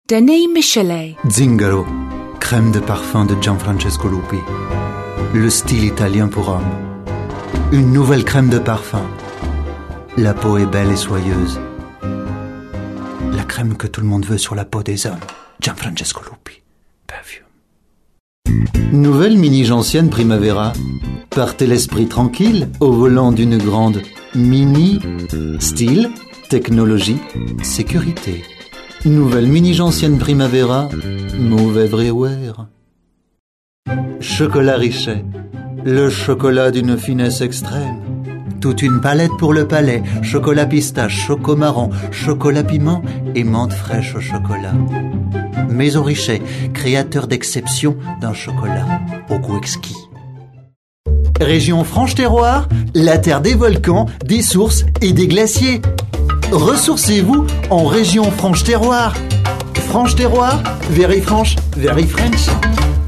Denis Michelet. Zingaro, crème de parfum de Gianfrancesco Lupi. Le style italien pour homme. Une nouvelle crème de parfum. La peau est belle et soyeuse. La crème que tout le monde veut sur la peau des hommes. Gianfrancesco Lupi. Perfume. Nouvelle mini gentiane Primavera. Partez l'esprit tranquille au volant d'une grande mini. Style, technologie, sécurité. Nouvelle mini gentiane Primavera. Move everywhere. Chocolat Richet. Le chocolat d'une finesse extrême. Toute une palette pour le palais. Chocolat pistache, choco marron, chocolat piment et menthe fraîche au chocolat. Maison Richet, créateur d'exception d'un chocolat au goût exquis. Région Franche-Terroir, la terre des volcans, des sources et des glaciers. Ressourcez-vous en région Franche-Terroir. Franche-Terroir, very French.